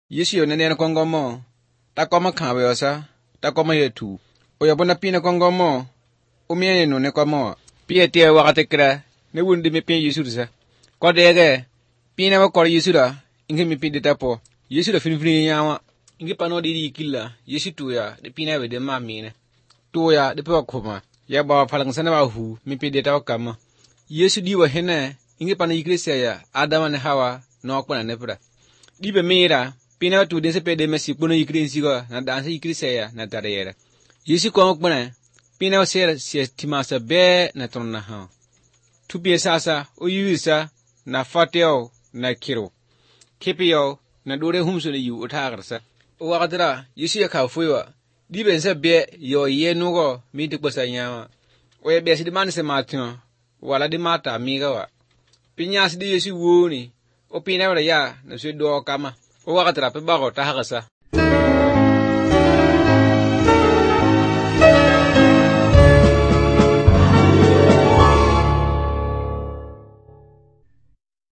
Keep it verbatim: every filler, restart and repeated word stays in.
Yesu ne ne kongomo ta koma khawe osa ta koma yetu oya bona pina kongomo umye no ne komo pie tie wakate kra ne wundi me pin Yesu sa ko dege pina wa ko Yesu da inge mi pide tapo Yesu da finfini yawa inge pano di killa Yesu tuya de pina we de mamine tuya de pa khoma ya ba phalang sana ba hu mi pide ta kama Yesu di wa hene inge pano iglesia ya Adama ne Hawa no kwana ne pra di be mira pina tu de se pede mesi kuno iglesia go na danse iglesia ya na tarera Yesu ko kwana pina wa se se timasa be na tonna ha tu pie sasa o yusa na fateo na kiro kepio na dore humso ne yu utagarsa o wakadra Yesu ya ka fuwa di ben se be yo ye nugo mi de kosa nyawa o ye be se de man se matio wala de mata amiga wa pinya se de Yesu woni o pina wa ya na se do kama o wakadra pe bago ta hagasa